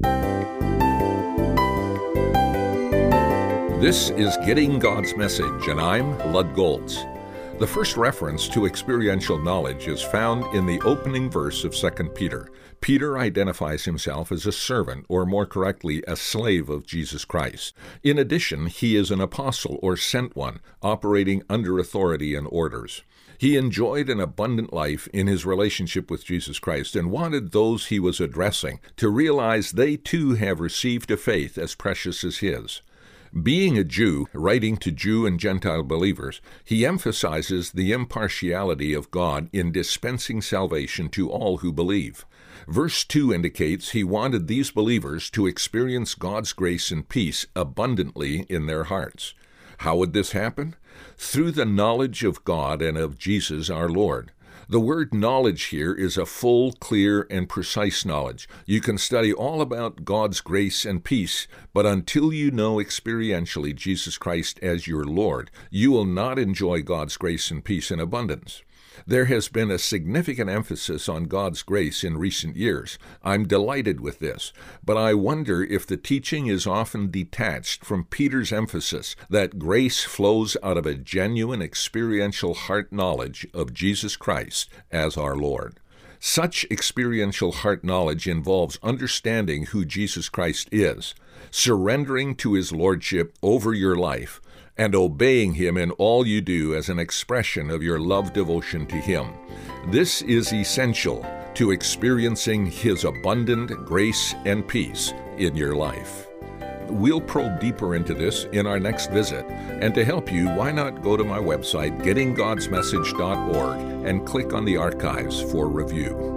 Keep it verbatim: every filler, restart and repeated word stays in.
This is Getting God's Message, and I'm Lud Goltz. The first reference to experiential knowledge is found in the opening verse of Second Peter. Peter identifies himself as a servant, or more correctly, a slave of Jesus Christ. In addition, he is an apostle or sent one, operating under authority and orders. He enjoyed an abundant life in his relationship with Jesus Christ and wanted those he was addressing to realize they too have received a faith as precious as his. Being a Jew, writing to Jew and Gentile believers, he emphasizes the impartiality of God in dispensing salvation to all who believe. Verse two indicates he wanted these believers to experience God's grace and peace abundantly in their hearts. How would this happen? Through the knowledge of God and of Jesus our Lord. The word knowledge here is a full, clear, and precise knowledge. You can study all about God's grace and peace, but until you know experientially Jesus Christ as your Lord, you will not enjoy God's grace and peace in abundance. There has been a significant emphasis on God's grace in recent years. I'm delighted with this, but I wonder if the teaching is often detached from Peter's emphasis that grace flows out of a genuine experiential heart knowledge of Jesus Christ as our Lord. Such experiential heart knowledge involves understanding who Jesus Christ is, surrendering to his lordship over your life, and obeying him in all you do as an expression of your love devotion to him. This is essential to experiencing his abundant grace and peace in your life. We'll probe deeper into this in our next visit, and to help you, why not go to my website, getting gods message dot org, and click on the archives for review.